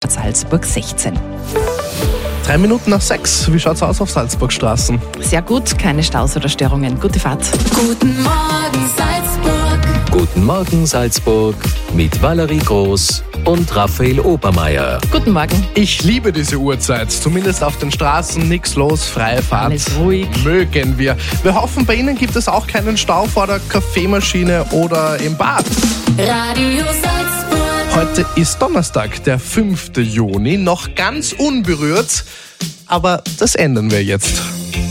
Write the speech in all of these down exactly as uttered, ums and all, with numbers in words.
Salzburg sechzehn. Drei Minuten nach sechs. Wie schaut's aus auf Salzburgstraßen? Sehr gut, keine Staus oder Störungen. Gute Fahrt. Guten Morgen Salzburg. Guten Morgen Salzburg mit Valerie Groß und Raphael Obermeier. Guten Morgen. Ich liebe diese Uhrzeit. Zumindest auf den Straßen, nichts los, freie Fahrt. Alles ruhig. Mögen wir. Wir hoffen, bei Ihnen gibt es auch keinen Stau vor der Kaffeemaschine oder im Bad. Radio Salzburg. Heute ist Donnerstag, der fünfte Juni, noch ganz unberührt, aber das ändern wir jetzt.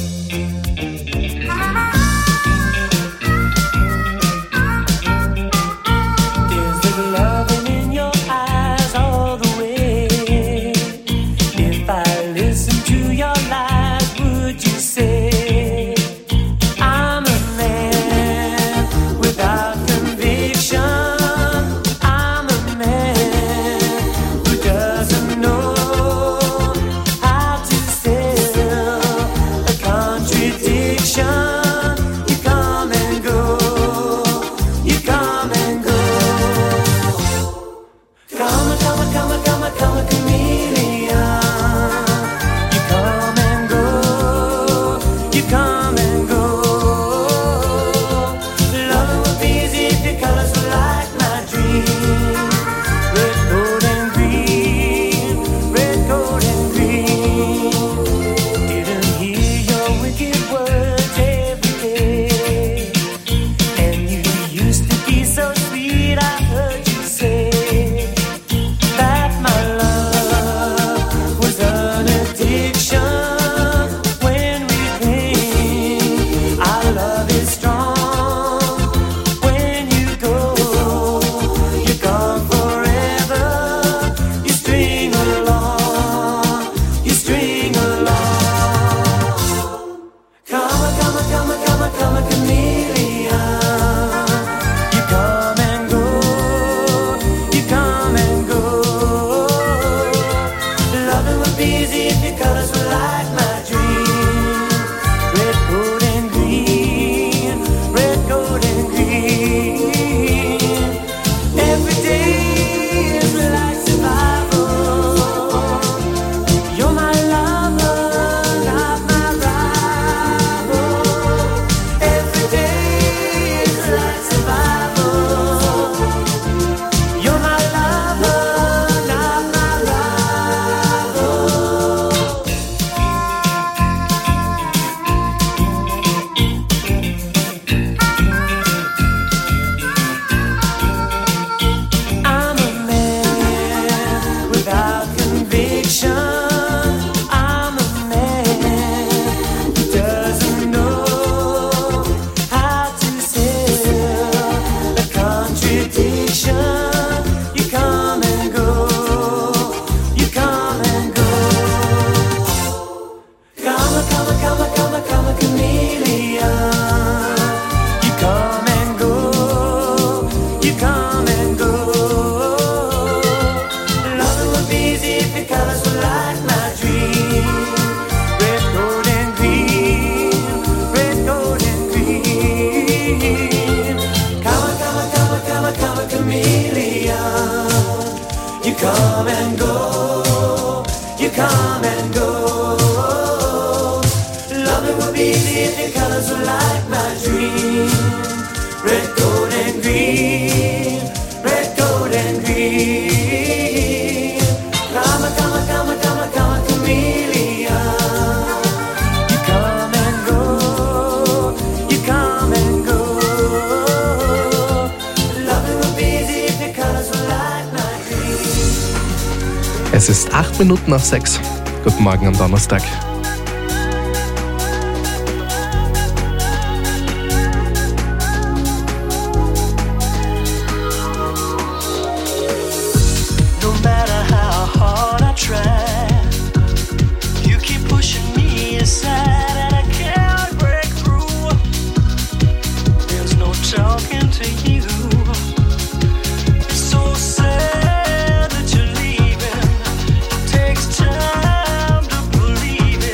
Es ist acht Minuten nach sechs. Guten Morgen am Donnerstag. Time to believe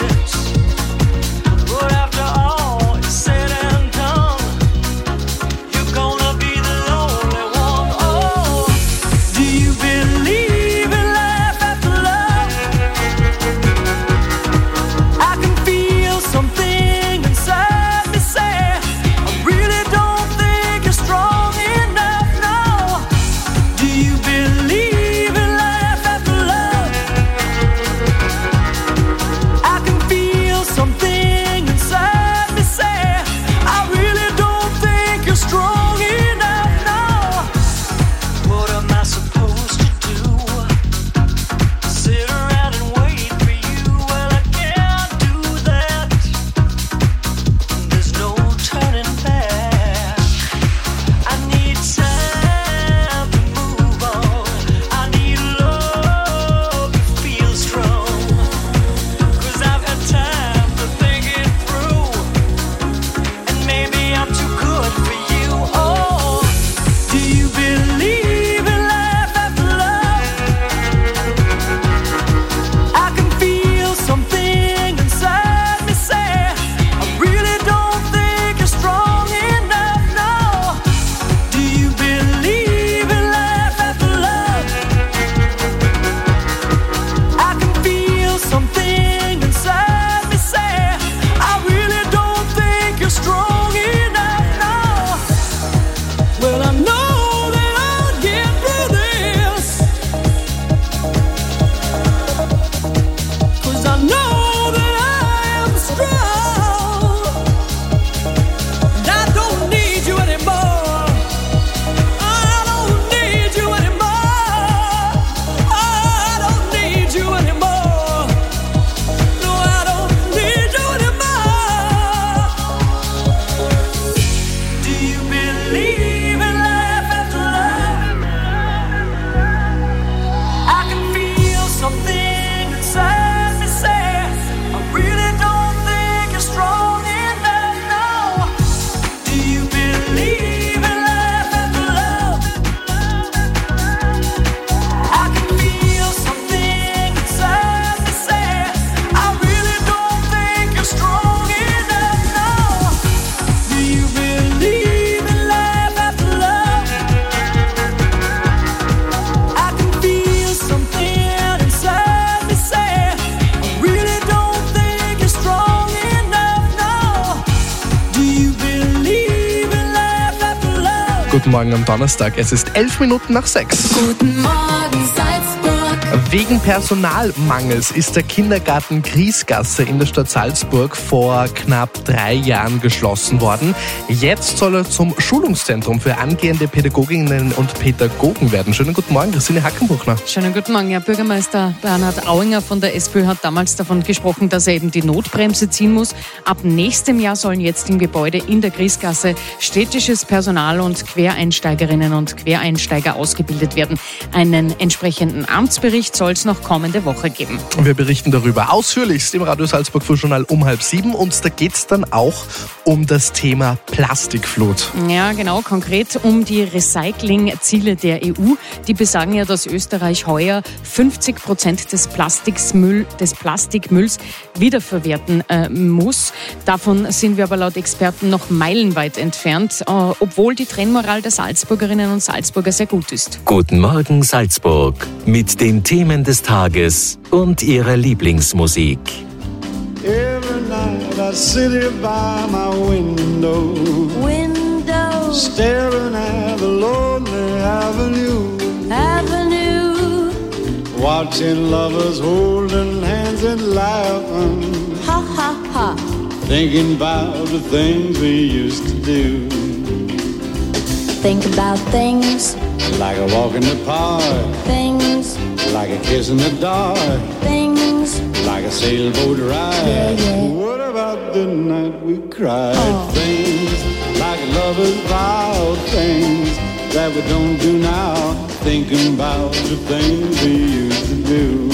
Guten Morgen am Donnerstag. Es ist elf Minuten nach sechs. Guten Morgen Salzburg. Wegen Personalmangels ist der Kindergarten Griesgasse in der Stadt Salzburg vor knapp drei Jahren geschlossen worden. Jetzt soll er zum Schulungszentrum für angehende Pädagoginnen und Pädagogen werden. Schönen guten Morgen, Christine Hackenbuchner. Schönen guten Morgen. Herr Bürgermeister Bernhard Auinger von der SPÖ hat damals davon gesprochen, dass er eben die Notbremse ziehen muss. Ab nächstem Jahr sollen jetzt im Gebäude in der Griesgasse städtisches Personal und Quereinsteigerinnen und Quereinsteiger ausgebildet werden. Einen entsprechenden Amtsbericht soll es noch kommende Woche geben. Wir berichten darüber ausführlichst im Radio Salzburg Frühjournal um halb sieben und da geht es dann auch um das Thema Plastikflut. Ja, genau, konkret um die Recyclingziele der E U. Die besagen ja, dass Österreich heuer fünfzig Prozent des Plastikmüll, des Plastikmülls wiederverwerten äh, muss. Davon sind wir aber laut Experten noch meilenweit entfernt, äh, obwohl die Trennmoral der Salzburgerinnen und Salzburger sehr gut ist. Guten Morgen Salzburg mit den Themen des Tages und ihrer Lieblingsmusik. Every night I sit here by my window, Window, staring at the lonely avenue, Avenue, watching lovers holding hands and laughing, ha ha ha. thinking about the things we used to do, Think about things, like a walk in the park, things, like a kiss in the dark, things. like a sailboat ride. Yeah, yeah. What about the night we cried? Oh. Things like lovers vow, things that we don't do now. Thinking about the things we used to do.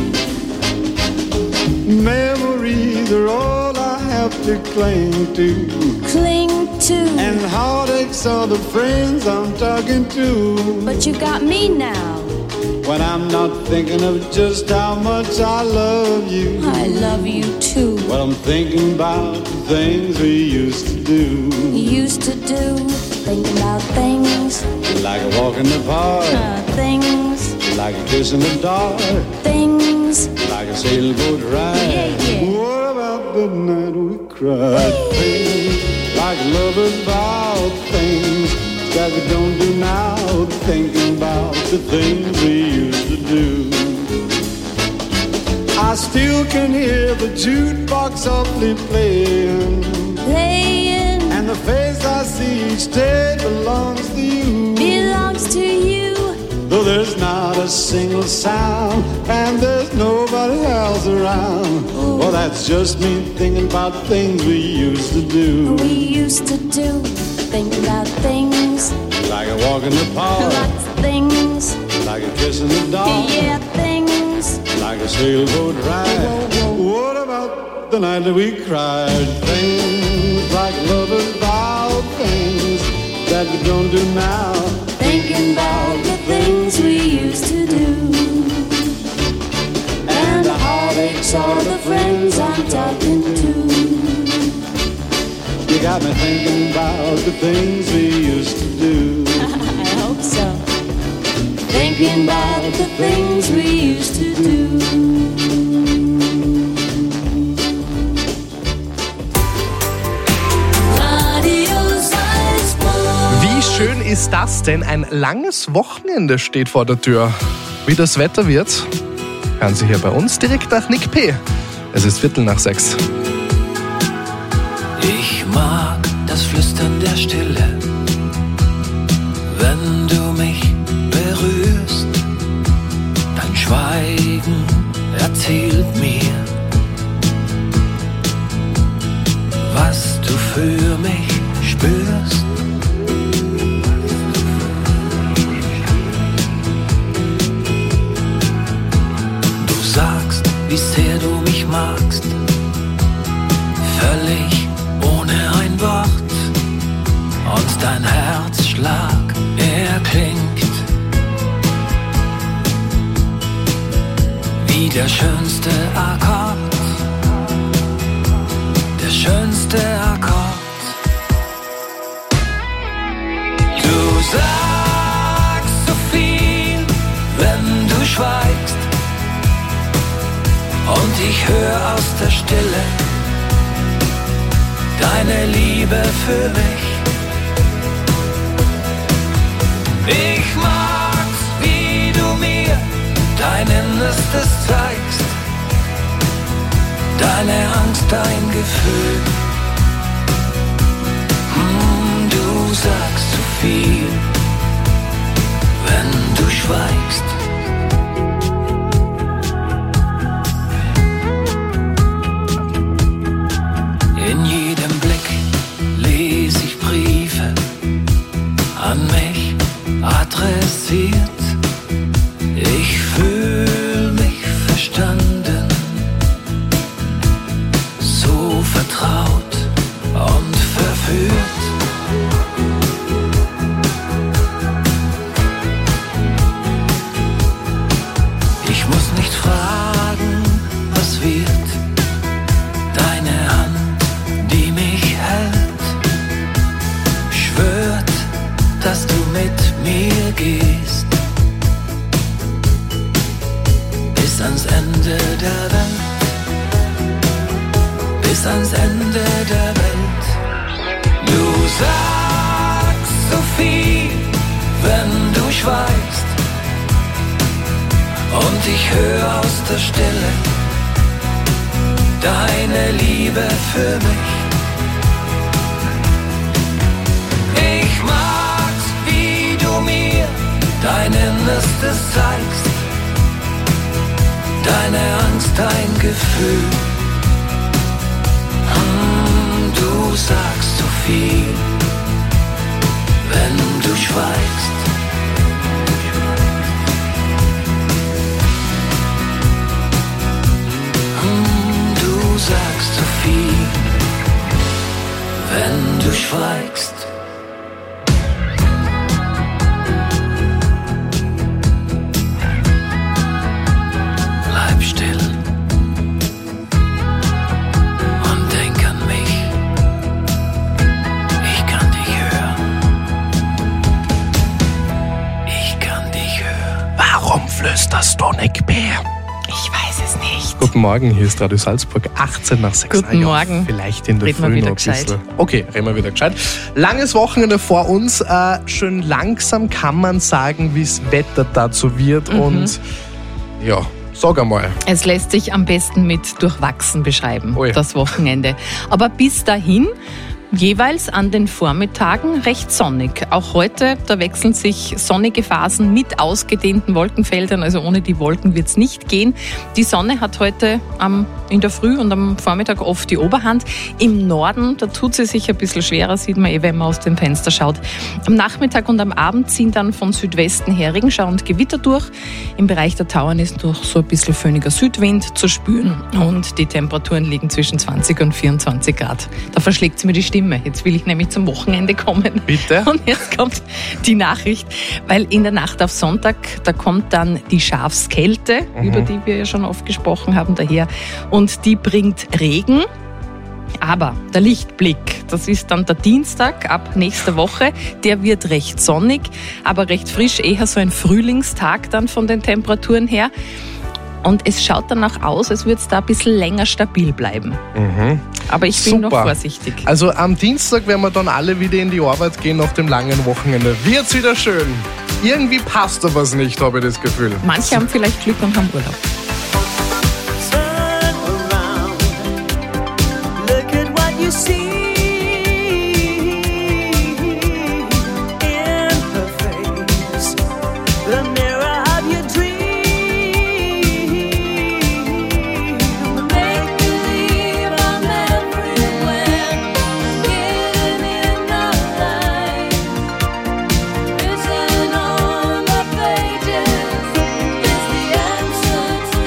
Memories are all I have to cling to, Cling to, and heartaches are the friends I'm talking to. but you got me now. When I'm not thinking of just how much I love you, I love you too. well, I'm thinking about the things we used to do, Used to do, think about things, like a walk in the park, uh, things, like a kiss in the dark, things. like a sailboat ride. Yeah, yeah. What about the night we cried? Things like lovers vow, things that we don't do now. Thinking about the things we used to do. I still can hear the jukebox softly playing, Playing and the face I see each day belongs to you. belongs to you. Though there's not a single sound and there's nobody else around, well, that's just me thinking about things we used to do, We used to do, think about things, like a walk in the park, lots of things. like a kiss in the dark, Yeah, things. like a sailboat ride. What about the night that we cried? Things like lovers vow, things that we don't do now. Thinking about the things we used to do. And the heartaches are the friends I'm talking to. You got me thinking about the things we used to do. I hope so. Thinking about the things we used to do. Radio Salzburg. Wie schön ist das denn? Ein langes Wochenende steht vor der Tür. Wie das Wetter wird, hören Sie hier bei uns direkt nach Nick P. Es ist Viertel nach sechs. Ich mag das Flüstern der Stille, wenn du mich berührst. Dein Schweigen erzählt mir, was du für mich spürst. Du sagst, wie sehr du mich magst, völlig ohne ein Wort, und dein Herzschlag, er klingt wie der schönste Akkord, der schönste Akkord. Du sagst so viel, wenn du schweigst, und ich höre aus der Stille deine Liebe für mich. Ich mag's, wie du mir dein Innerstes zeigst, deine Angst, dein Gefühl. Hm, du sagst zu viel, wenn du schweigst. In jedem Blick lese ich Briefe an mich adressiert. Ich fühl mich verstanden, so vertraut und verführt. Ich muss nicht fragen, was wird. Deine Hand, die mich hält, schwört, dass du mit mir gehst, bis ans Ende der Welt, bis ans Ende der Welt. Du sagst so viel, wenn du schweigst, und ich höre aus der Stille deine Liebe für mich. Ich mag's, wie du mir dein Innerstes zeigst, deine Angst, dein Gefühl. Hm, du sagst so viel, wenn du schweigst. Hm, du sagst so viel, wenn du schweigst. Bleib still und denk an mich. Ich kann dich hören. Ich kann dich hören. Warum flüsterst du nicht mehr? Ich weiß es nicht. Guten Morgen, hier ist Radio Salzburg, achtzehn nach sechs. Guten Morgen. Vielleicht in der Reden wir Früh wieder noch ein gescheit. bisschen. Okay, reden wir wieder gescheit. Langes Wochenende vor uns. Äh, schön langsam kann man sagen, wie das Wetter dazu wird. Mhm. Und ja, sag einmal. Es lässt sich am besten mit durchwachsen beschreiben, Oh ja. das Wochenende. Aber bis dahin jeweils an den Vormittagen recht sonnig. Auch heute, da wechseln sich sonnige Phasen mit ausgedehnten Wolkenfeldern, also ohne die Wolken wird es nicht gehen. Die Sonne hat heute am, in der Früh und am Vormittag oft die Oberhand. Im Norden, da tut sie sich ein bisschen schwerer, sieht man eh, wenn man aus dem Fenster schaut. Am Nachmittag und am Abend ziehen dann von Südwesten her Regenschauer und Gewitter durch. Im Bereich der Tauern ist durch so ein bisschen föhniger Südwind zu spüren und die Temperaturen liegen zwischen zwanzig und vierundzwanzig Grad. Da verschlägt es mir die Stimme. Jetzt will ich nämlich zum Wochenende kommen. Bitte? Und jetzt kommt die Nachricht, weil in der Nacht auf Sonntag, da kommt dann die Schafskälte, mhm. über die wir ja schon oft gesprochen haben, daher. Und die bringt Regen. Aber der Lichtblick, das ist dann der Dienstag ab nächster Woche, der wird recht sonnig, aber recht frisch, eher so ein Frühlingstag dann von den Temperaturen her. Und es schaut danach aus, als würde es da ein bisschen länger stabil bleiben. Mhm. Aber ich bin Super. noch vorsichtig. Also am Dienstag werden wir dann alle wieder in die Arbeit gehen nach dem langen Wochenende. Wird's wieder schön. Irgendwie passt da was nicht, habe ich das Gefühl. Manche haben vielleicht Glück und haben Urlaub. Turn around, look at what you see. In her face, the mirror of your dream. Make believe I'm everywhere, hidden in the light. Written on the pages is the answer to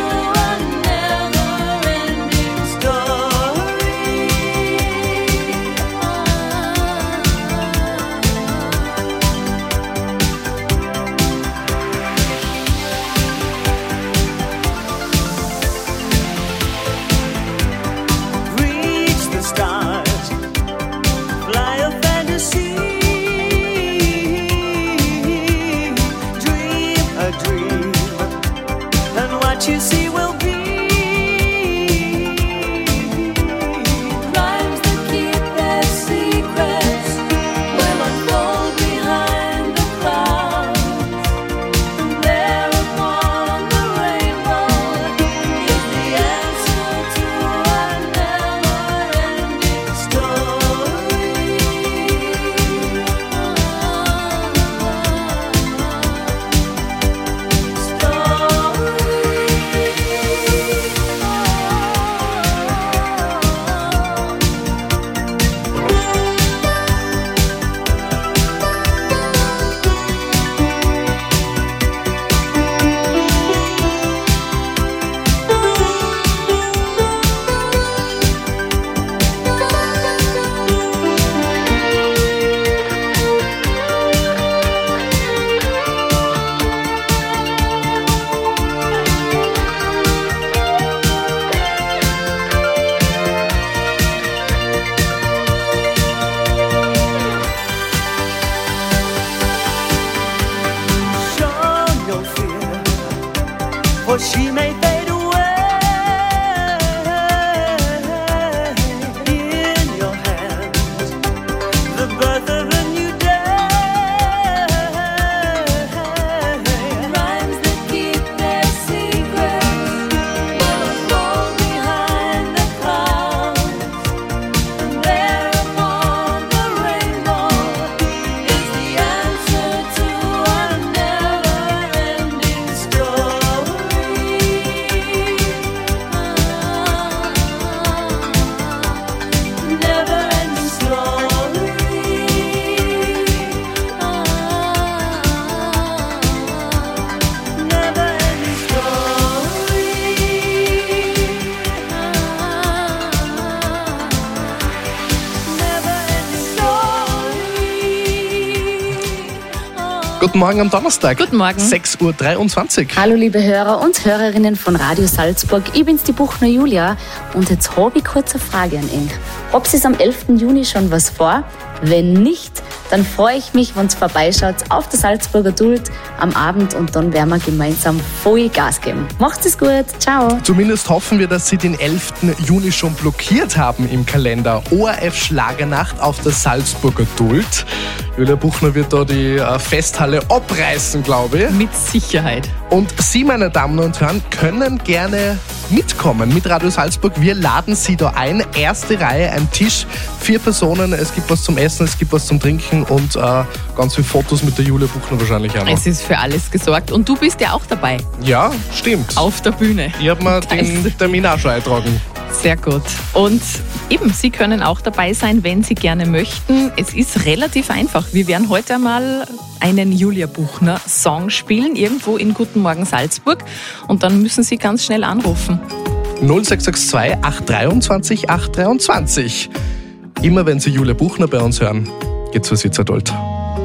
Guten Morgen am Donnerstag. Guten Morgen. sechs Uhr dreiundzwanzig. Hallo liebe Hörer und Hörerinnen von Radio Salzburg, ich bin's, die Buchner Julia und jetzt habe ich kurz eine Frage an euch. Habt ihr am elften Juni schon was vor? Wenn nicht, dann freue ich mich, wenn es vorbeischaut auf der Salzburger Duld am Abend und dann werden wir gemeinsam voll Gas geben. Macht's es gut, ciao. Zumindest hoffen wir, dass Sie den elften Juni schon blockiert haben im Kalender. O R F Schlagernacht auf der Salzburger Duld. Julia Buchner wird da die äh, Festhalle abreißen, glaube ich. Mit Sicherheit. Und Sie, meine Damen und Herren, können gerne mitkommen mit Radio Salzburg. Wir laden Sie da ein. Erste Reihe, ein Tisch, vier Personen. Es gibt was zum Essen, es gibt was zum Trinken und äh, ganz viele Fotos mit der Julia Buchner wahrscheinlich auch noch. Es ist für alles gesorgt. Und du bist ja auch dabei. Ja, stimmt. Auf der Bühne. Ich habe mir den Termin auch schon eingetragen. Sehr gut. Und eben, Sie können auch dabei sein, wenn Sie gerne möchten. Es ist relativ einfach. Wir werden heute einmal einen Julia Buchner Song spielen, irgendwo in Guten Morgen Salzburg. Und dann müssen Sie ganz schnell anrufen. null sechs sechs zwei acht dreiundzwanzig acht dreiundzwanzig. Immer wenn Sie Julia Buchner bei uns hören, geht's für Sie zur Duld.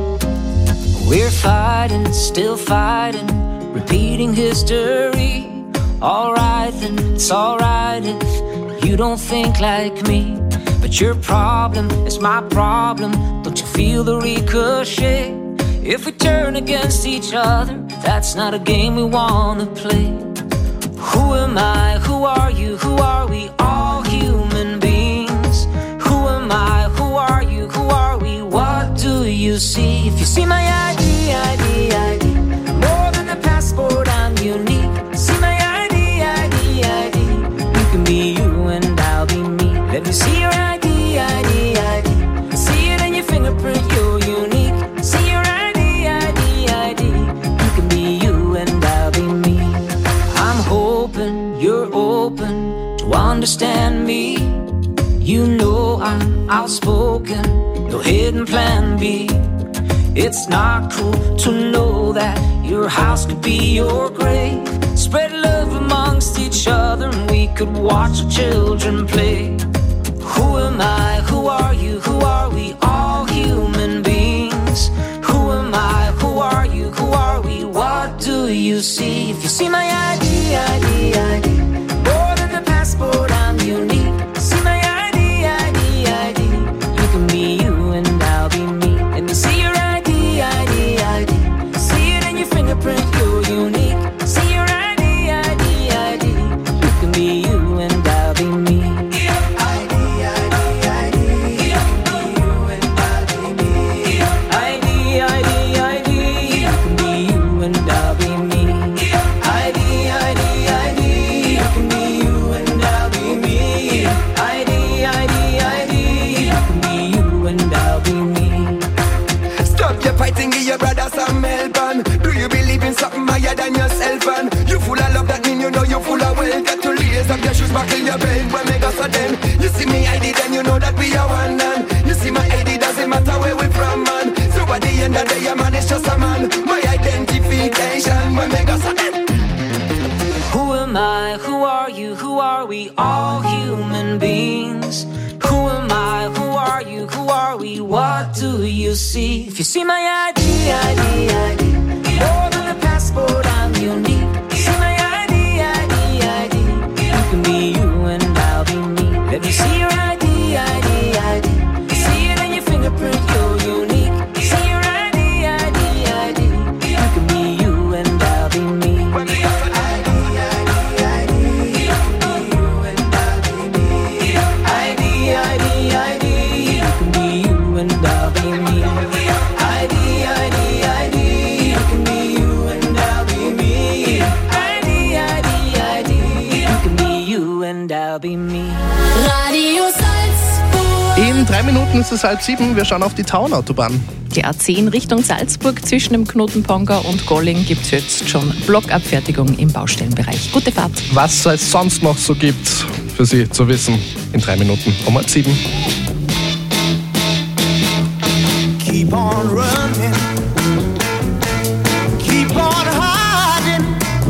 We're fighting, still fighting, repeating history. Alright then, it's alright if you don't think like me. But your problem is my problem. Don't you feel the ricochet? If we turn against each other, that's not a game we wanna play. Who am I? Who are you? Who are we? All human beings. Who am I? Who are you? Who are we? What do you see? If you see my I D, I D, I D, more than a passport, I'm unique. See my I D, I D, I D, you can be you and I'll be me. Let me see your I D, I D, I D, see it in your fingerprint, you're unique. See your I D, I D, I D, you can be you and I'll be me. I'm hoping you're open to understand me. You know I'm outspoken, no hidden plan B. It's not cool to know that your house could be your grave. Spread love amongst each other and we could watch our children play. Who am I? Who are you? Who are we? All human beings. Who am I? Who are you? Who are we? What do you see? If you see my I D, I D, I D, more than a passport, I'm unique. See my I D, I D, I D, you can be you and I'll be me. Let me see your I D, I D, I D, see it in your fingerprint, you're unique. See your I D, I D, I D, you can be you and I'll be me. I D, I D, I D, you can be you and I'll be me. I D, I D, I D, you can be you and I'll be me. I D, I D, I D, you can be you and I'll be me. I D, I D, I D, you can be you and I'll be me. Stop your fighting, give your brother some help. And do you believe in something higher than yourself? And you full of love, that mean you know you full of wealth. Got to lace up your shoes, buckle your belt. When me go for them, you see me I D, then you know that we are one. And you see my I D, doesn't matter where we from, man. So at the end of the day, a man is just a man. My identification, when me go for them. Who am I? Who are you? Who are we? All human beings. Who am I? Who are you? Who are we? What do you see? If you see my I D, I D, I D, more than a passport, I'm unique. See my I D, I D, I D, you can be you and I'll be me. Let me see your I D, I D, I D, see it in your fingerprint, you're unique. See your I D, I D, I D, you can be you and I'll be me. Be me. Radio Salzburg. In drei Minuten ist es halb sieben. Wir schauen auf die Tauernautobahn. Die A zehn Richtung Salzburg zwischen dem Knoten Ponga und Golling gibt es jetzt schon Blockabfertigung im Baustellenbereich. Gute Fahrt. Was es sonst noch so gibt, für Sie zu wissen, in drei Minuten um halb sieben. Keep on running. Keep on hiding.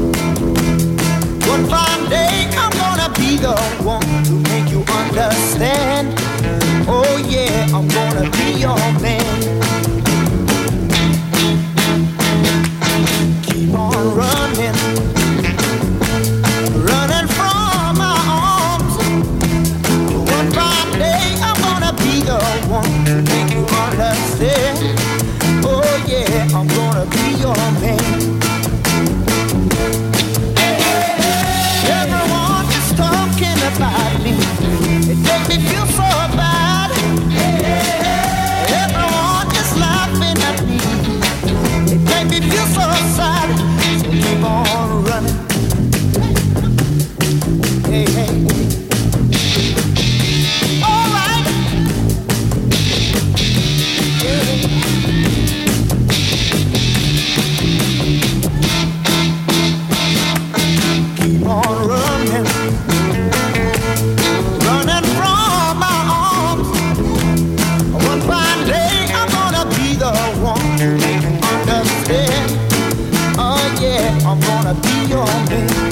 One fine day I'm gonna be the one to make you understand. Oh yeah, I'm gonna be your man. make me feel so bad. Everyone is laughing at me. It make me feel so sad. So keep on running. Hey, hey. All right. Yeah. Keep on running. Running from my arms. One fine day I'm gonna be the one to make you understand. Oh yeah, I'm gonna be your man.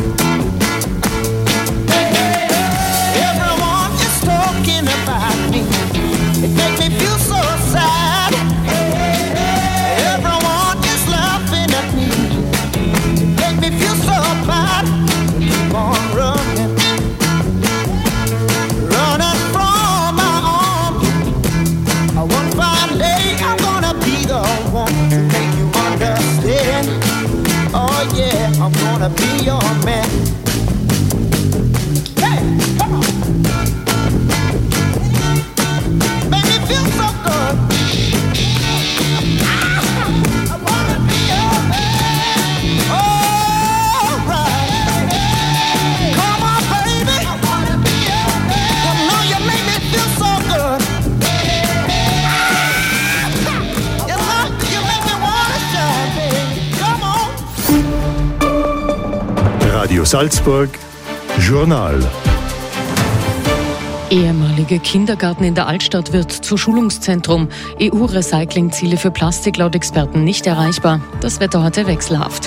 It makes me feel so sad. Everyone is laughing at me. It makes me feel so bad. Keep on running, running from my arms. One fine day I'm gonna be the one to make you understand. Oh yeah, I'm gonna be your man. Hey, come on. Radio Salzburg Journal. Ehemalige Kindergarten in der Altstadt wird zu Schulungszentrum. E U-Recycling-Ziele für Plastik laut Experten nicht erreichbar. Das Wetter heute wechselhaft.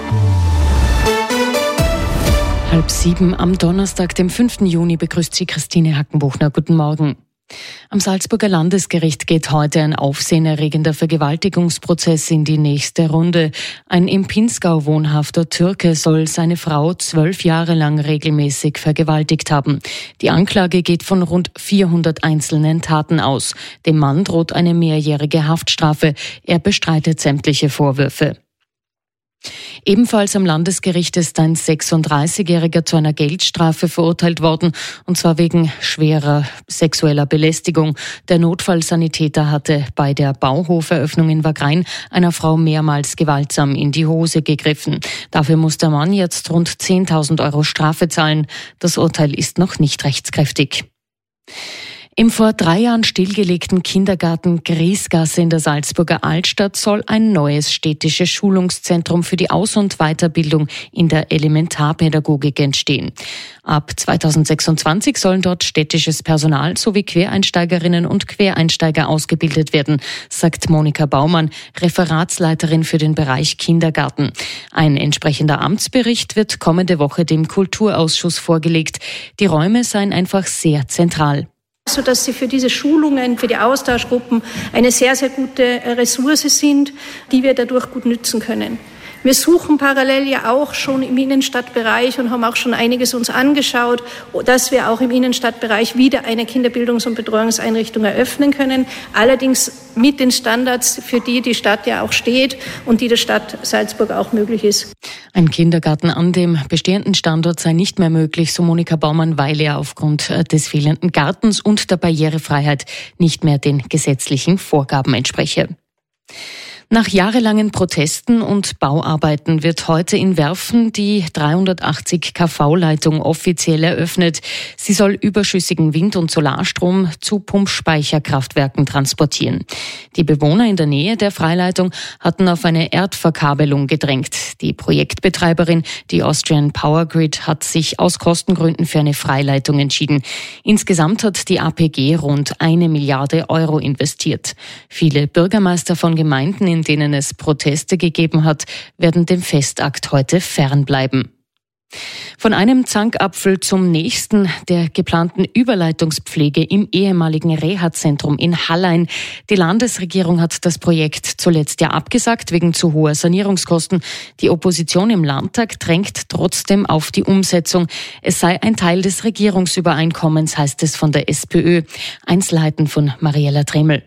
Halb sieben am Donnerstag, dem fünften Juni, begrüßt Sie Christine Hackenbuchner. Guten Morgen. Am Salzburger Landesgericht geht heute ein aufsehenerregender Vergewaltigungsprozess in die nächste Runde. Ein im Pinzgau wohnhafter Türke soll seine Frau zwölf Jahre lang regelmäßig vergewaltigt haben. Die Anklage geht von rund vierhundert einzelnen Taten aus. Dem Mann droht eine mehrjährige Haftstrafe. Er bestreitet sämtliche Vorwürfe. Ebenfalls am Landesgericht ist ein sechsunddreißigjähriger zu einer Geldstrafe verurteilt worden, und zwar wegen schwerer sexueller Belästigung. Der Notfallsanitäter hatte bei der Bauhoferöffnung in Wagrain einer Frau mehrmals gewaltsam in die Hose gegriffen. Dafür muss der Mann jetzt rund zehntausend Euro Strafe zahlen. Das Urteil ist noch nicht rechtskräftig. Im vor drei Jahren stillgelegten Kindergarten Griesgasse in der Salzburger Altstadt soll ein neues städtisches Schulungszentrum für die Aus- und Weiterbildung in der Elementarpädagogik entstehen. Ab zweitausendsechsundzwanzig sollen dort städtisches Personal sowie Quereinsteigerinnen und Quereinsteiger ausgebildet werden, sagt Monika Baumann, Referatsleiterin für den Bereich Kindergarten. Ein entsprechender Amtsbericht wird kommende Woche dem Kulturausschuss vorgelegt. Die Räume seien einfach sehr zentral. Sodass sie für diese Schulungen, für die Austauschgruppen eine sehr, sehr gute Ressource sind, die wir dadurch gut nützen können. Wir suchen parallel ja auch schon im Innenstadtbereich und haben auch schon einiges uns angeschaut, dass wir auch im Innenstadtbereich wieder eine Kinderbildungs- und Betreuungseinrichtung eröffnen können. Allerdings mit den Standards, für die die Stadt ja auch steht und die der Stadt Salzburg auch möglich ist. Ein Kindergarten an dem bestehenden Standort sei nicht mehr möglich, so Monika Baumann, weil er aufgrund des fehlenden Gartens und der Barrierefreiheit nicht mehr den gesetzlichen Vorgaben entspreche. Nach jahrelangen Protesten und Bauarbeiten wird heute in Werfen die dreihundertachtzig KV-Leitung offiziell eröffnet. Sie soll überschüssigen Wind- und Solarstrom zu Pumpspeicherkraftwerken transportieren. Die Bewohner in der Nähe der Freileitung hatten auf eine Erdverkabelung gedrängt. Die Projektbetreiberin, die Austrian Power Grid, hat sich aus Kostengründen für eine Freileitung entschieden. Insgesamt hat die A P G rund eine Milliarde Euro investiert. Viele Bürgermeister von Gemeinden, in denen es Proteste gegeben hat, werden dem Festakt heute fernbleiben. Von einem Zankapfel zum nächsten, der geplanten Überleitungspflege im ehemaligen Reha-Zentrum in Hallein. Die Landesregierung hat das Projekt zuletzt ja abgesagt wegen zu hoher Sanierungskosten. Die Opposition im Landtag drängt trotzdem auf die Umsetzung. Es sei ein Teil des Regierungsübereinkommens, heißt es von der SPÖ. Einzelheiten von Mariella Tremel.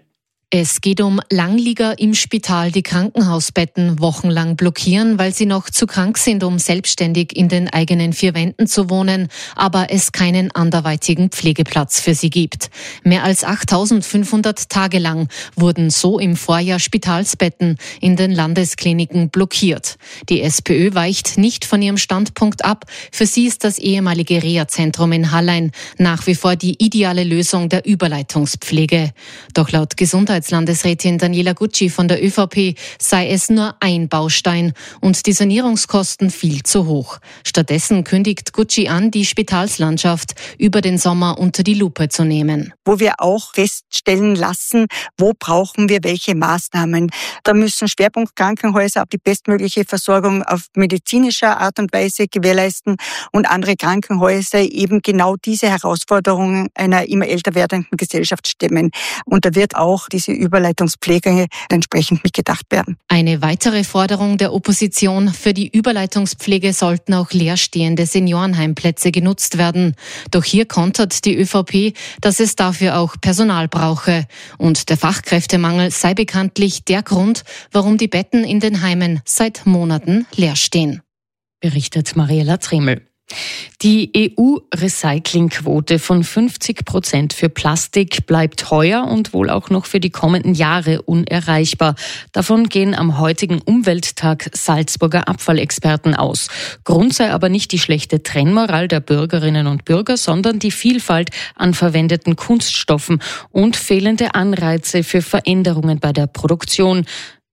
Es geht um Langlieger im Spital, die Krankenhausbetten wochenlang blockieren, weil sie noch zu krank sind, um selbstständig in den eigenen vier Wänden zu wohnen, aber es keinen anderweitigen Pflegeplatz für sie gibt. Mehr als achttausendfünfhundert Tage lang wurden so im Vorjahr Spitalsbetten in den Landeskliniken blockiert. Die SPÖ weicht nicht von ihrem Standpunkt ab. Für sie ist das ehemalige Reha-Zentrum in Hallein nach wie vor die ideale Lösung der Überleitungspflege. Doch laut Gesundheits Landesrätin Daniela Gucci von der ÖVP sei es nur ein Baustein und die Sanierungskosten viel zu hoch. Stattdessen kündigt Gucci an, die Spitalslandschaft über den Sommer unter die Lupe zu nehmen. Wo wir auch feststellen lassen, wo brauchen wir welche Maßnahmen. Da müssen Schwerpunktkrankenhäuser auch die bestmögliche Versorgung auf medizinischer Art und Weise gewährleisten und andere Krankenhäuser eben genau diese Herausforderungen einer immer älter werdenden Gesellschaft stemmen. Und da wird auch diese Überleitungspflege entsprechend mitgedacht werden. Eine weitere Forderung der Opposition: Für die Überleitungspflege sollten auch leerstehende Seniorenheimplätze genutzt werden. Doch hier kontert die ÖVP, dass es dafür auch Personal brauche. Und der Fachkräftemangel sei bekanntlich der Grund, warum die Betten in den Heimen seit Monaten leer stehen. Berichtet Mariella Tremel. Die E U-Recyclingquote von fünfzig Prozent für Plastik bleibt heuer und wohl auch noch für die kommenden Jahre unerreichbar. Davon gehen am heutigen Umwelttag Salzburger Abfallexperten aus. Grund sei aber nicht die schlechte Trennmoral der Bürgerinnen und Bürger, sondern die Vielfalt an verwendeten Kunststoffen und fehlende Anreize für Veränderungen bei der Produktion.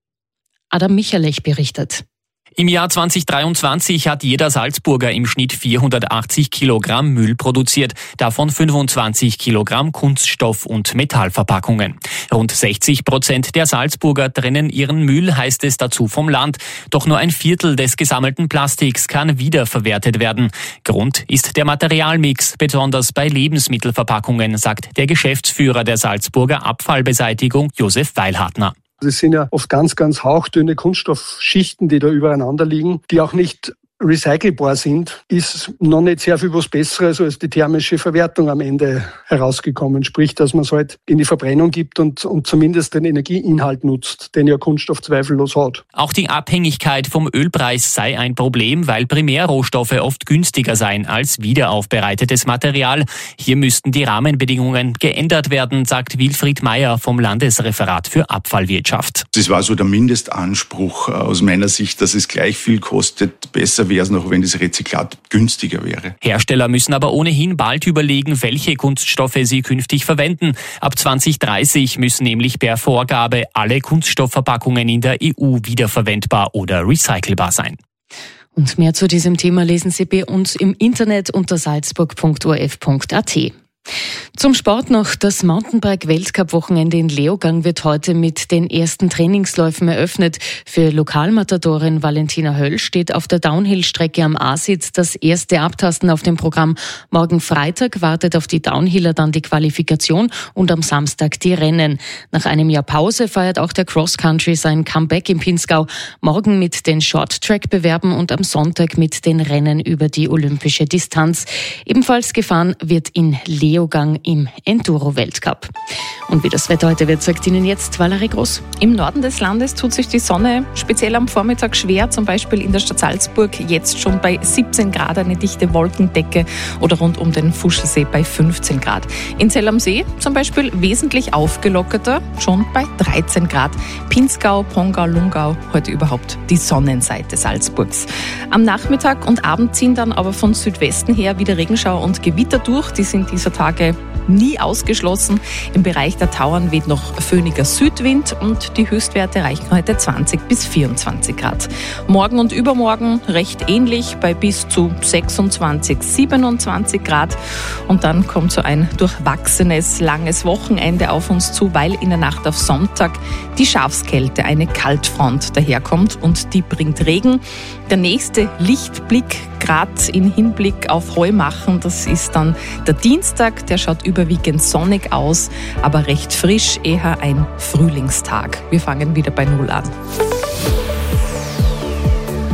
Adam Michalech berichtet. Im Jahr zweitausenddreiundzwanzig hat jeder Salzburger im Schnitt vierhundertachtzig Kilogramm Müll produziert, davon fünfundzwanzig Kilogramm Kunststoff- und Metallverpackungen. Rund sechzig Prozent der Salzburger trennen ihren Müll, heißt es dazu vom Land. Doch nur ein Viertel des gesammelten Plastiks kann wiederverwertet werden. Grund ist der Materialmix, besonders bei Lebensmittelverpackungen, sagt der Geschäftsführer der Salzburger Abfallbeseitigung, Josef Weilhartner. Das sind ja oft ganz, ganz hauchdünne Kunststoffschichten, die da übereinander liegen, die auch nicht recycelbar sind, ist noch nicht sehr viel was Besseres als die thermische Verwertung am Ende herausgekommen. Sprich, dass man es halt in die Verbrennung gibt und, und zumindest den Energieinhalt nutzt, den ja Kunststoff zweifellos hat. Auch die Abhängigkeit vom Ölpreis sei ein Problem, weil Primärrohstoffe oft günstiger seien als wiederaufbereitetes Material. Hier müssten die Rahmenbedingungen geändert werden, sagt Wilfried Meyer vom Landesreferat für Abfallwirtschaft. Das war so der Mindestanspruch aus meiner Sicht, dass es gleich viel kostet, besser wäre es noch, wenn das Rezyklat günstiger wäre. Hersteller müssen aber ohnehin bald überlegen, welche Kunststoffe sie künftig verwenden. Ab zwanzig dreißig müssen nämlich per Vorgabe alle Kunststoffverpackungen in der E U wiederverwendbar oder recycelbar sein. Und mehr zu diesem Thema lesen Sie bei uns im Internet unter salzburg punkt o r f punkt a t. Zum Sport noch. Das Mountainbike-Weltcup-Wochenende in Leogang wird heute mit den ersten Trainingsläufen eröffnet. Für Lokalmatadorin Valentina Höll steht auf der Downhill-Strecke am Aasitz das erste Abtasten auf dem Programm. Morgen Freitag wartet auf die Downhiller dann die Qualifikation und am Samstag die Rennen. Nach einem Jahr Pause feiert auch der Cross-Country sein Comeback im Pinzgau. Morgen mit den Short-Track-Bewerben und am Sonntag mit den Rennen über die olympische Distanz. Ebenfalls gefahren wird in Leogang im Enduro-Weltcup. Und wie das Wetter heute wird, sagt Ihnen jetzt Valerie Groß. Im Norden des Landes tut sich die Sonne speziell am Vormittag schwer, zum Beispiel in der Stadt Salzburg jetzt schon bei siebzehn Grad eine dichte Wolkendecke oder rund um den Fuschelsee bei fünfzehn Grad. In Zell am See zum Beispiel wesentlich aufgelockerter, schon bei dreizehn Grad. Pinzgau, Pongau, Lungau, heute überhaupt die Sonnenseite Salzburgs. Am Nachmittag und Abend ziehen dann aber von Südwesten her wieder Regenschauer und Gewitter durch. Die sind dieser Tage nie ausgeschlossen. Im Bereich der Tauern weht noch föhniger Südwind und die Höchstwerte reichen heute zwanzig bis vierundzwanzig Grad. Morgen und übermorgen recht ähnlich bei bis zu sechsundzwanzig, siebenundzwanzig Grad. Und dann kommt so ein durchwachsenes, langes Wochenende auf uns zu, weil in der Nacht auf Sonntag die Schafskälte, eine Kaltfront daherkommt und die bringt Regen. Der nächste Lichtblick, gerade in Hinblick auf Heumachen, das ist dann der Dienstag. Der schaut überwiegend sonnig aus, aber recht frisch, eher ein Frühlingstag. Wir fangen wieder bei Null an.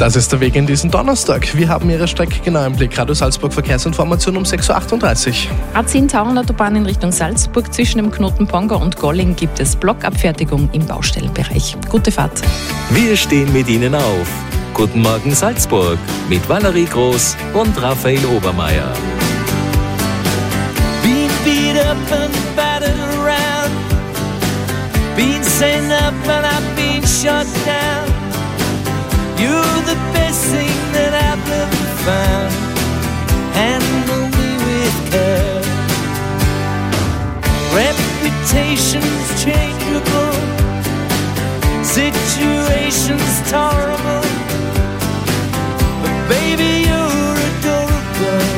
Das ist der Weg in diesen Donnerstag. Wir haben Ihre Strecke genau im Blick. Radio Salzburg Verkehrsinformation um sechs Uhr achtunddreißig. A zehn Tauernautobahn in Richtung Salzburg. Zwischen dem Knoten Ponga und Golling gibt es Blockabfertigung im Baustellenbereich. Gute Fahrt. Wir stehen mit Ihnen auf. Guten Morgen Salzburg mit Valerie Groß und Raphael Obermeier. Been beat up and battered around, been sent up and I've been shot down. You're the best thing that I've ever found. Handle me with care. Reputation's changeable, situation's terrible, but baby you're adorable.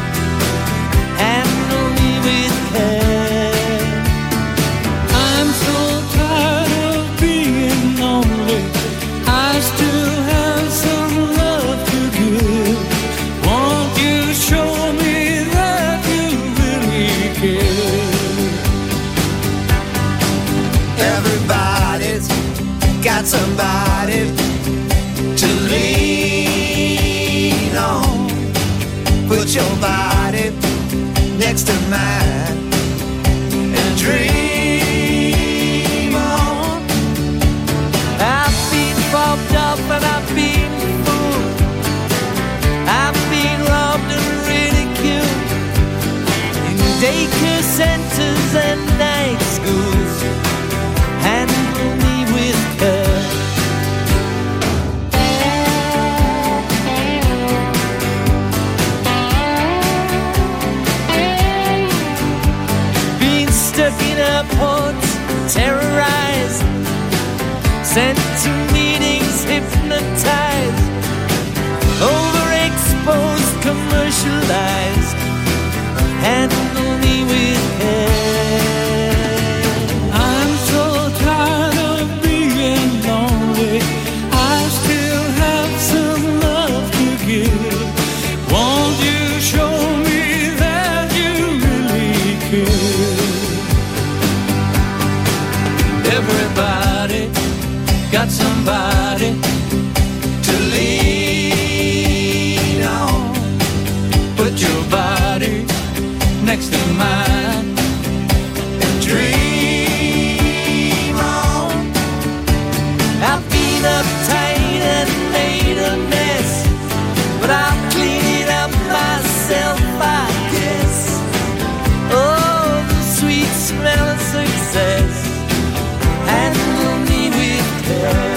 Handle me with care. I'm so tired of being lonely. I still have some love to give. Won't you show me that you really care? Everybody's got somebody to lean on. Put your body next to mine and dream on. I've been bobbed up and I've been fooled. I've been robbed and ridiculed in daycare centers and night schools. Handle me with care. Been stuck in airports, terrorized, sent to meetings, hypnotized, overexposed, commercialized. Handle me with care. I'm so tired of being lonely. I still have some love to give. Won't you show me that you really care? Everybody got somebody to lean on. Put your body next to mine and dream on. I've been uptight and made a mess, but I'll clean it up myself, I guess. Oh, the sweet smell of success. Handle me with care.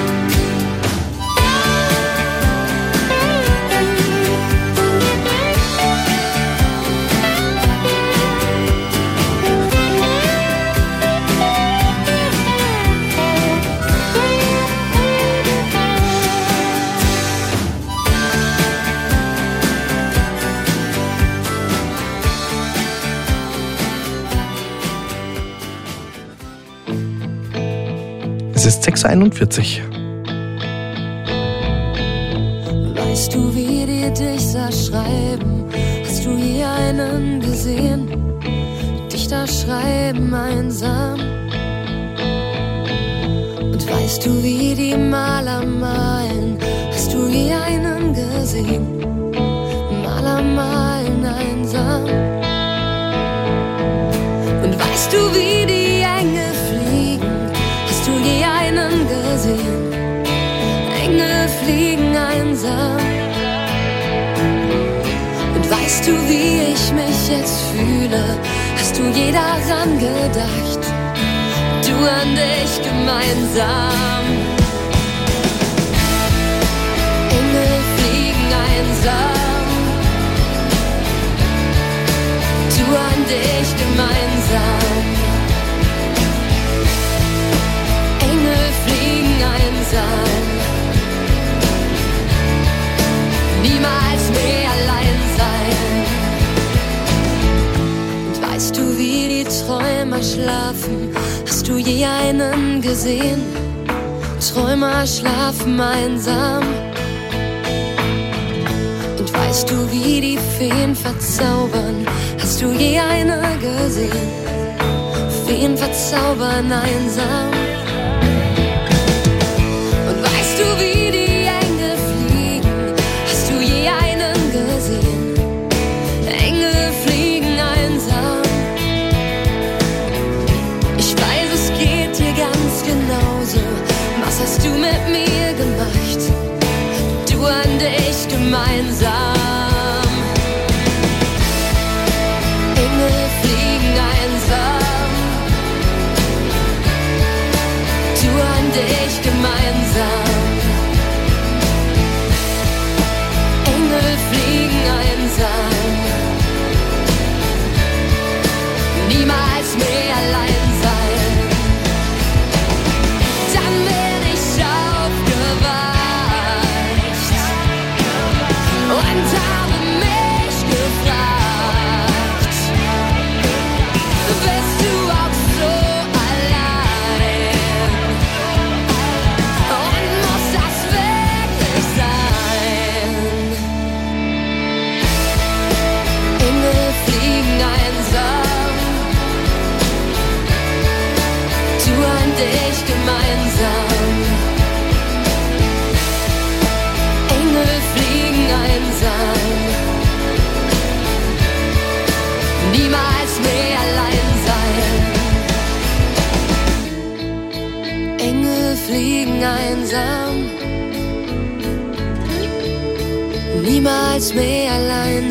Es ist sechs Uhr einundvierzig. Weißt du, wie die Dichter schreiben? Hast du je einen gesehen? Dichter schreiben einsam. Und weißt du, wie die Maler malen? Hast du je einen gesehen? Maler malen einsam. Und weißt du, wie die Engel fliegen? Hast du je einen gesehen? Engel fliegen einsam. Und weißt du, wie ich mich jetzt fühle? Hast du je daran gedacht? Du und ich gemeinsam. Engel fliegen einsam. Du und ich gemeinsam. Engel fliegen einsam. Niemals mehr allein sein. Und weißt du, wie die Träumer schlafen? Hast du je einen gesehen? Träumer schlafen einsam. Und weißt du, wie die Feen verzaubern? Hast du je eine gesehen? Feen verzaubern einsam. Und weißt du, wie die Engel hast du mit mir gemacht, du und ich gemeinsam. Engel fliegen einsam, du und ich gemeinsam. Engel fliegen einsam, niemals mehr allein sein. Dann bin ich aufgewacht und habe mich gefragt, bist du auch so allein? Und muss das wirklich sein? Engel fliegen einsam, du und ich gemeinsam. Engel fliegen einsam, niemals mehr allein sein. Engel fliegen einsam, niemals mehr allein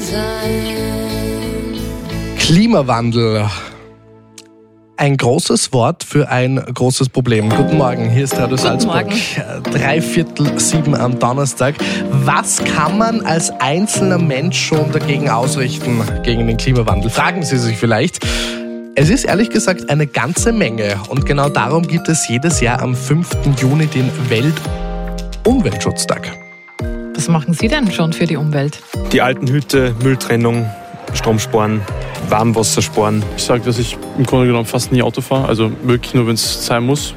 sein. Klimawandel. Ein großes Wort für ein großes Problem. Guten Morgen, hier ist Radio Salzburg. Drei Viertel sieben am Donnerstag. Was kann man als einzelner Mensch schon dagegen ausrichten, gegen den Klimawandel? Fragen Sie sich vielleicht. Es ist ehrlich gesagt eine ganze Menge. Und genau darum gibt es jedes Jahr am fünften Juni den Weltumweltschutztag. Was machen Sie denn schon für die Umwelt? Die Altenhütte, Mülltrennung, Stromsparen, Warmwassersparen. Ich sage, dass ich im Grunde genommen fast nie Auto fahre, also wirklich nur, wenn es sein muss.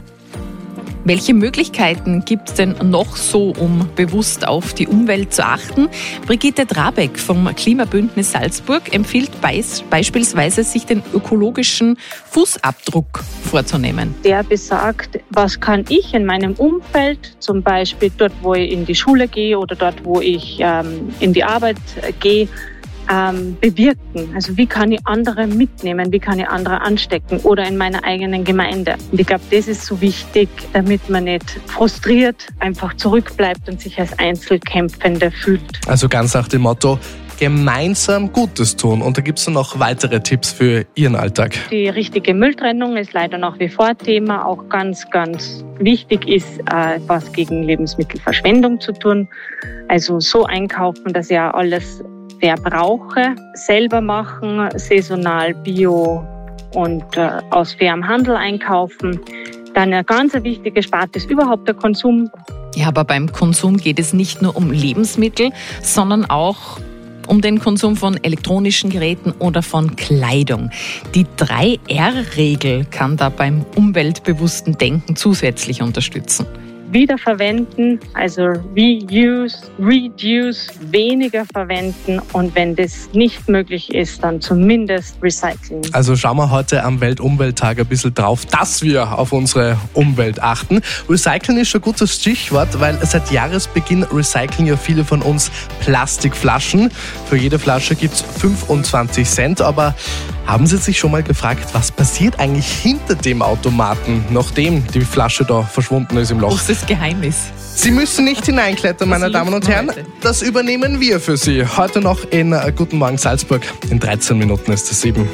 Welche Möglichkeiten gibt es denn noch so, um bewusst auf die Umwelt zu achten? Brigitte Drabeck vom Klimabündnis Salzburg empfiehlt beis- beispielsweise, sich den ökologischen Fußabdruck vorzunehmen. Der besagt, was kann ich in meinem Umfeld, zum Beispiel dort, wo ich in die Schule gehe oder dort, wo ich ähm, in die Arbeit äh, gehe, Ähm, bewirken. Also wie kann ich andere mitnehmen, wie kann ich andere anstecken oder in meiner eigenen Gemeinde. Und ich glaube, das ist so wichtig, damit man nicht frustriert einfach zurückbleibt und sich als Einzelkämpfende fühlt. Also ganz nach dem Motto, gemeinsam Gutes tun. Und da gibt es noch weitere Tipps für Ihren Alltag. Die richtige Mülltrennung ist leider nach wie vor Thema. Auch ganz, ganz wichtig ist, äh, was gegen Lebensmittelverschwendung zu tun. Also so einkaufen, dass ja alles verbrauche, selber machen, saisonal, bio und äh, aus fairem Handel einkaufen. Dann eine ganz wichtige Sparte ist überhaupt der Konsum. Ja, aber beim Konsum geht es nicht nur um Lebensmittel, sondern auch um den Konsum von elektronischen Geräten oder von Kleidung. Die drei R Regel kann da beim umweltbewussten Denken zusätzlich unterstützen. Wiederverwenden, also reuse, reduce, weniger verwenden und wenn das nicht möglich ist, dann zumindest recyceln. Also schauen wir heute am Weltumwelttag ein bisschen drauf, dass wir auf unsere Umwelt achten. Recyceln ist schon ein gutes Stichwort, weil seit Jahresbeginn recyceln ja viele von uns Plastikflaschen. Für jede Flasche gibt es fünfundzwanzig Cent, aber haben Sie sich schon mal gefragt, was passiert eigentlich hinter dem Automaten, nachdem die Flasche da verschwunden ist im Loch? Großes Geheimnis. Sie müssen nicht hineinklettern, meine Damen und Herren. Das übernehmen wir für Sie. Heute noch in Guten Morgen Salzburg. In dreizehn Minuten ist es sieben.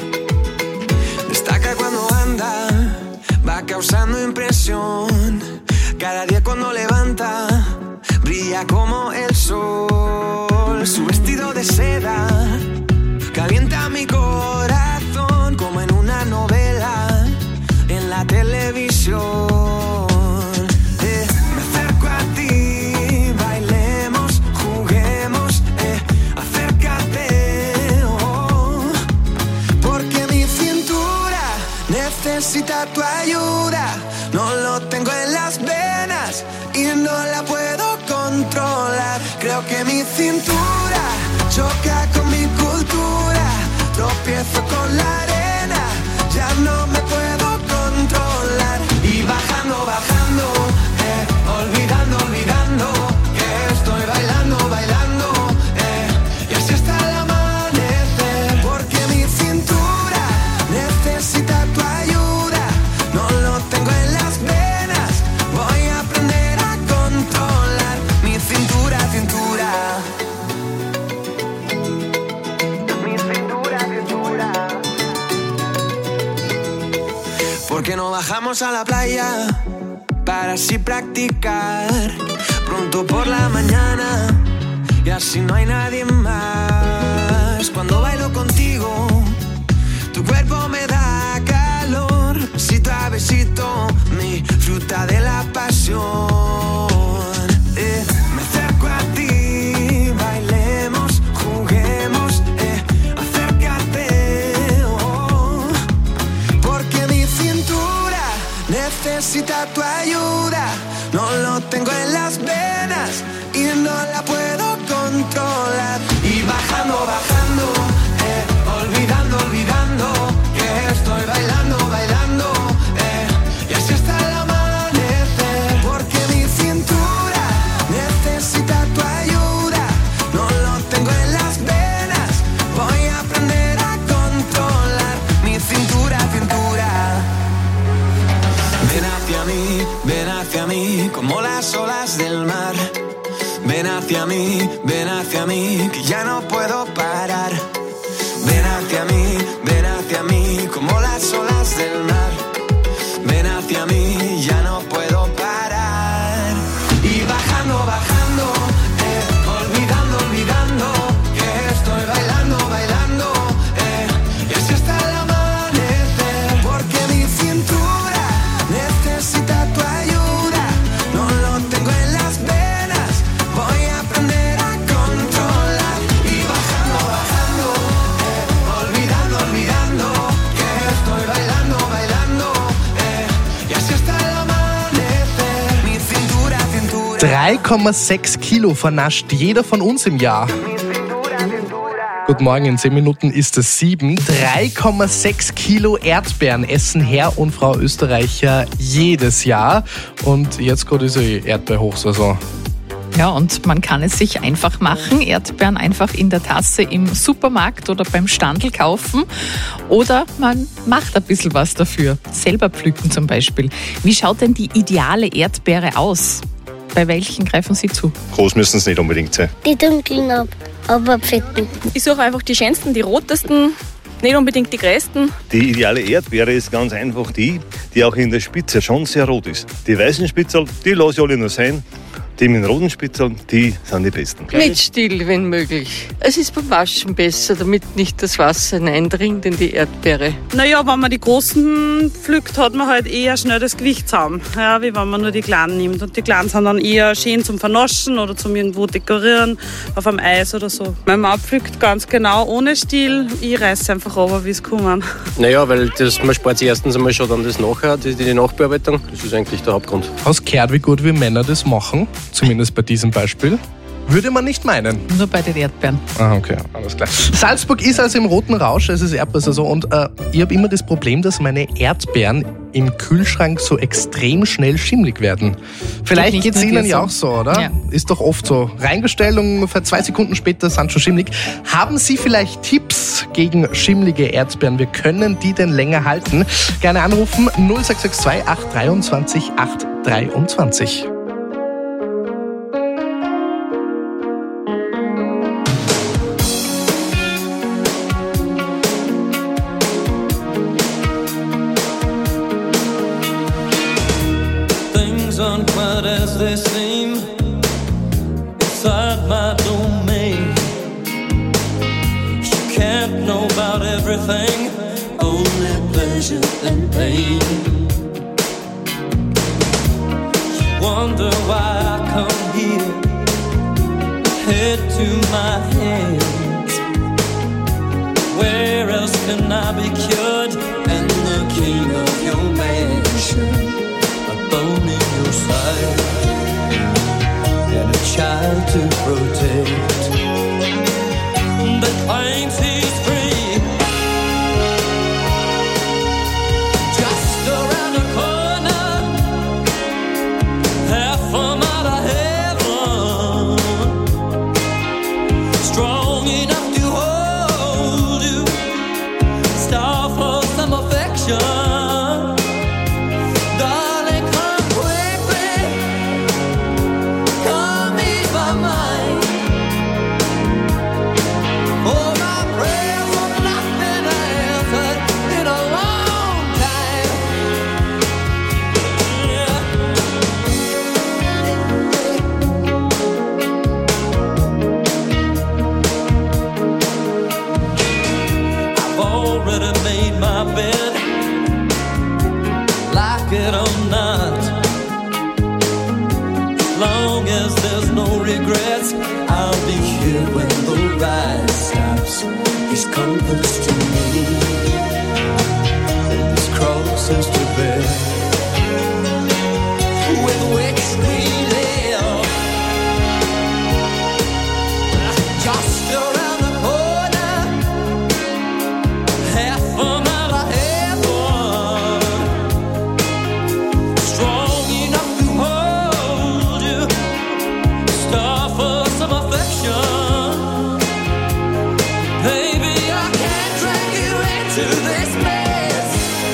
Destaca cuando anda, va causando impresión. Cada día cuando levanta, brilla como el sol. Su vestido de seda calienta mi corazón como en una novela en la televisión. Eh, me acerco a ti, bailemos, juguemos, eh, acércate, oh, porque mi cintura necesita tu ayuda. No lo tengo en las venas y no la puedo controlar. Creo que mi cintura choca con mi cultura. Tropiezo con la arena, ya no me puedo controlar. Y bajando, bajando, eh, olvidando, olvidando, que estoy bailando, bailando, eh, y así hasta el amanecer. Porque mi cintura necesita tu ayuda. No lo tengo en las venas, voy a aprender a ¿Por qué no bajamos a la playa para así practicar pronto por la mañana y así no hay nadie más? Cuando bailo contigo, tu cuerpo me da calor, besito a besito, mi fruta de la pasión. Eh, me acerco a ti, bailemos, juguemos, eh, acércate, oh, porque mi cintura necesita tu ayuda. No lo tengo en las venas y no la puedo controlar. Y bajando, bajando, eh, olvidando, olvidando que estoy bailando, bailando, eh, y así hasta el amanecer. Porque mi cintura necesita tu ayuda. No lo tengo en las venas, voy a aprender a controlar mi cintura, cintura. Ven hacia mí, ven hacia mí, como las olas del mar. Ven hacia mí, ven hacia mí, que ya no puedo parar. Ven hacia mí, ven hacia mí, como las olas del mar. Ven hacia mí, ya no puedo parar. Y bajando, bajando, eh, olvidando, olvidando que estoy bailando, bailando, eh, y así hasta el amanecer. Porque mi cintura necesita tu ayuda. No lo tengo en las venas, voy a aprender a controlar. Y bajando, bajando, eh, olvidando, olvidando que estoy bailando, bailando, eh, y así hasta el amanecer. Mi cintura, cintura. drei Komma sechs Kilo vernascht jeder von uns im Jahr. Guten Morgen, in zehn Minuten ist es sieben. drei Komma sechs Kilo Erdbeeren essen Herr und Frau Österreicher jedes Jahr. Und jetzt gerade ist die Erdbeerhochsaison. Ja, und man kann es sich einfach machen. Erdbeeren einfach in der Tasse im Supermarkt oder beim Standl kaufen. Oder man macht ein bisschen was dafür. Selber pflücken zum Beispiel. Wie schaut denn die ideale Erdbeere aus? Bei welchen greifen Sie zu? Groß müssen es nicht unbedingt sein. Die dunklen, ab, aber fetten. Ich suche einfach die schönsten, die rotesten, nicht unbedingt die größten. Die ideale Erdbeere ist ganz einfach die, die auch in der Spitze schon sehr rot ist. Die weißen Spitzel, die lasse ich alle nur sein. Die mit den roten Spitzeln, die sind die besten. Mit Stiel, wenn möglich. Es ist beim Waschen besser, damit nicht das Wasser hineindringt in die Erdbeere. Naja, wenn man die großen pflückt, hat man halt eher schnell das Gewicht zusammen, ja, wie wenn man nur die kleinen nimmt. Und die kleinen sind dann eher schön zum Vernaschen oder zum irgendwo dekorieren, auf einem Eis oder so. Mein Mann pflückt ganz genau ohne Stiel. Ich reiße einfach runter, wie es kommen. Naja, weil das, man spart sich erstens einmal schon dann das nachher, die, die Nachbearbeitung. Das ist eigentlich der Hauptgrund. Hast gehört, wie gut wir Männer das machen? Zumindest bei diesem Beispiel. Würde man nicht meinen. Nur bei den Erdbeeren. Ah, okay, alles klar. Salzburg ist also im roten Rausch, es ist Erdbeersaison und äh, ich habe immer das Problem, dass meine Erdbeeren im Kühlschrank so extrem schnell schimmlig werden. Vielleicht geht es Ihnen ja auch so, oder? Ja. Ist doch oft so. Reingestellt und ungefähr zwei Sekunden später sind schon schimmlig. Haben Sie vielleicht Tipps gegen schimmlige Erdbeeren? Wir können die denn länger halten? Gerne anrufen null sechs sechs zwei acht zwei drei acht drei. Aren't quite as they seem inside my domain. You can't know about everything, only pleasure and pain. You wonder why I come here, head to my hands. Where else can I be cured and the king of your mansion? Bone in your side and a child to protect that claims he's free. Just around the corner, half from out of heaven, strong enough to hold you, star for some affection. already made my bed, like it or not. As long as there's no regrets, I'll be here when the ride stops. This compass to me, this cross is to bear, with which we live. Just around the corner, half a mile ahead, strong enough to hold you, star for some affection. Baby, I can't drag you into this mess.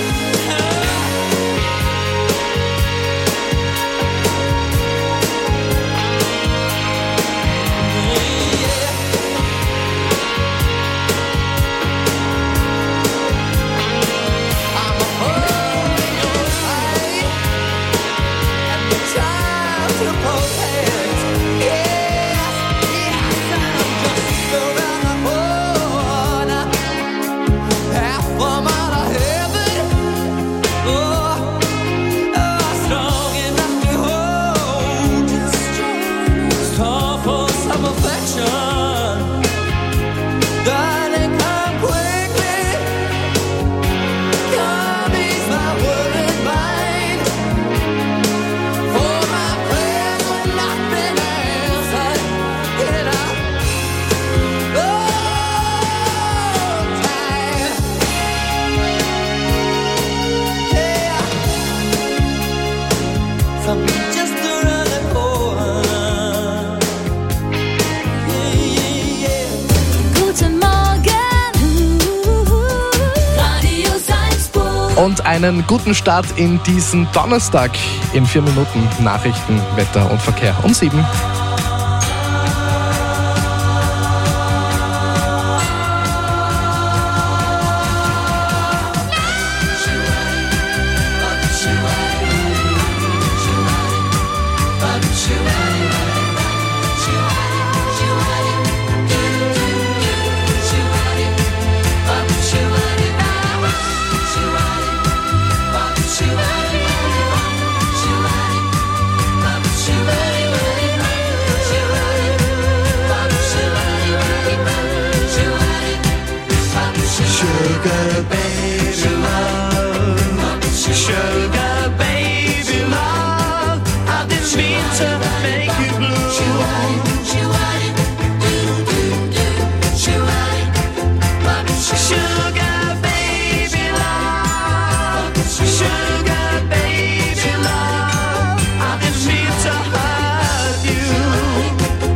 Und einen guten Start in diesen Donnerstag in vier Minuten Nachrichten, Wetter und Verkehr um sieben. Sugar baby love, sugar baby love, I didn't mean to make you blue. Sugar baby love, sugar baby love, I didn't mean to hurt you.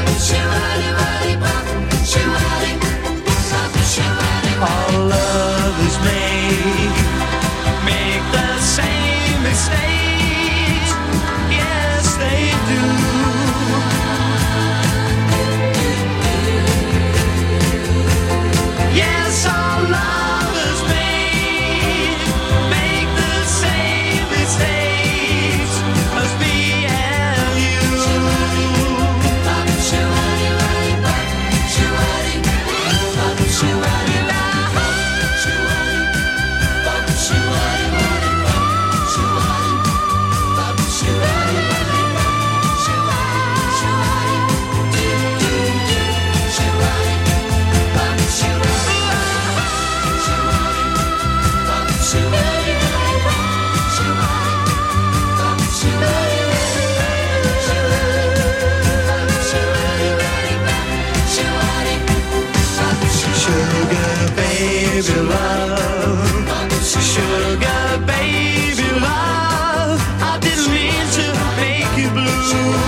All lovers make, make the same mistakes. Yes, they do. Yes, all lovers make, make the same mistakes. Must be and you. Sugar baby love, sugar baby love, I didn't mean to make you blue.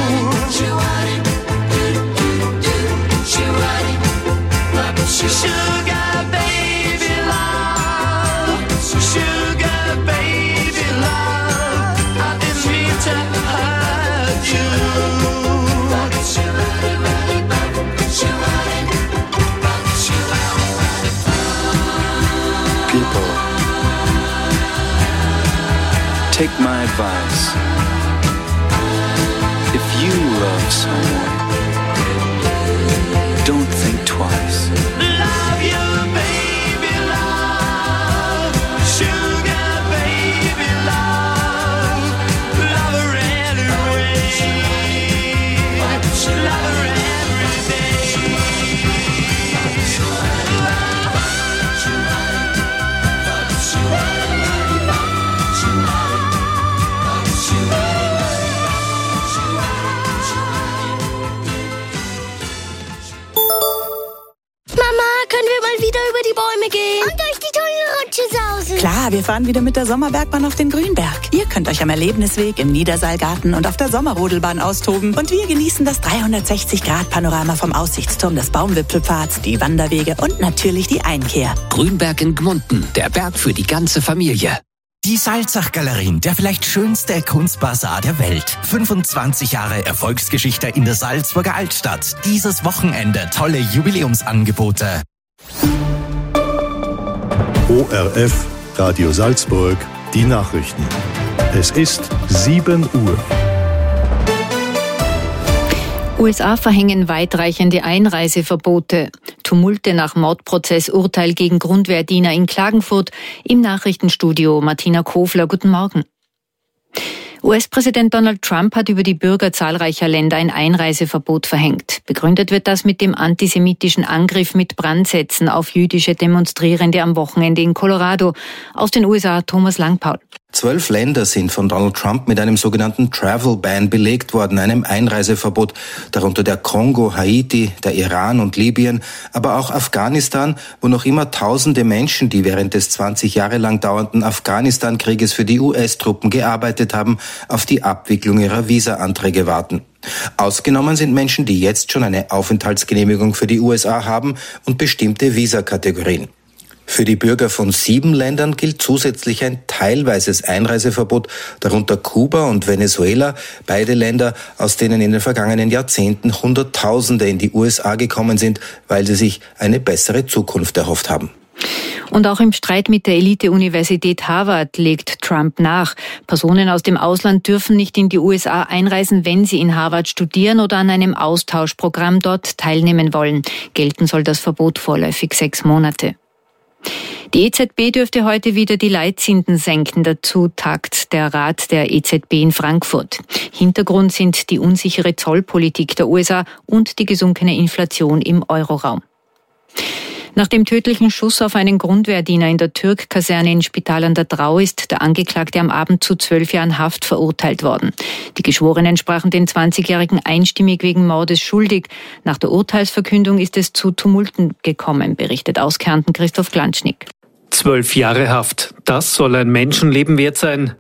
Sugar baby love, sugar baby love, I didn't mean to hurt you. People, take my advice. If you love someone, don't think twice. Love you, baby, love. Und durch die Tunnelrutsche sausen. Klar, wir fahren wieder mit der Sommerbergbahn auf den Grünberg. Ihr könnt euch am Erlebnisweg im Niedersaalgarten und auf der Sommerrodelbahn austoben. Und wir genießen das dreihundertsechzig Grad Panorama vom Aussichtsturm des Baumwipfelpfads, die Wanderwege und natürlich die Einkehr. Grünberg in Gmunden, der Berg für die ganze Familie. Die Salzach-Galerien, der vielleicht schönste Kunstbasar der Welt. fünfundzwanzig Jahre Erfolgsgeschichte in der Salzburger Altstadt. Dieses Wochenende tolle Jubiläumsangebote. O R F, Radio Salzburg, die Nachrichten. Es ist sieben Uhr. U S A verhängen weitreichende Einreiseverbote. Tumulte nach Mordprozessurteil gegen Grundwehrdiener in Klagenfurt. Im Nachrichtenstudio Martina Kofler. Guten Morgen. U S-Präsident Donald Trump hat über die Bürger zahlreicher Länder ein Einreiseverbot verhängt. Begründet wird das mit dem antisemitischen Angriff mit Brandsätzen auf jüdische Demonstrierende am Wochenende in Colorado. Aus den U S A Thomas Langpaul. Zwölf Länder sind von Donald Trump mit einem sogenannten Travel Ban belegt worden, einem Einreiseverbot, darunter der Kongo, Haiti, der Iran und Libyen, aber auch Afghanistan, wo noch immer tausende Menschen, die während des zwanzig Jahre lang dauernden Afghanistan-Krieges für die U S-Truppen gearbeitet haben, auf die Abwicklung ihrer Visa-Anträge warten. Ausgenommen sind Menschen, die jetzt schon eine Aufenthaltsgenehmigung für die U S A haben und bestimmte Visakategorien. Für die Bürger von sieben Ländern gilt zusätzlich ein teilweises Einreiseverbot, darunter Kuba und Venezuela, beide Länder, aus denen in den vergangenen Jahrzehnten Hunderttausende in die U S A gekommen sind, weil sie sich eine bessere Zukunft erhofft haben. Und auch im Streit mit der Elite-Universität Harvard legt Trump nach. Personen aus dem Ausland dürfen nicht in die U S A einreisen, wenn sie in Harvard studieren oder an einem Austauschprogramm dort teilnehmen wollen. Gelten soll das Verbot vorläufig sechs Monate. Die E Z B dürfte heute wieder die Leitzinsen senken. Dazu tagt der Rat der E Z B in Frankfurt. Hintergrund sind die unsichere Zollpolitik der U S A und die gesunkene Inflation im Euroraum. Nach dem tödlichen Schuss auf einen Grundwehrdiener in der Türk-Kaserne in Spital an der Drau ist der Angeklagte am Abend zu zwölf Jahren Haft verurteilt worden. Die Geschworenen sprachen den zwanzigjährigen einstimmig wegen Mordes schuldig. Nach der Urteilsverkündung ist es zu Tumulten gekommen, berichtet aus Kärnten Christoph Glanschnick. Zwölf Jahre Haft. Das soll ein Menschenleben wert sein.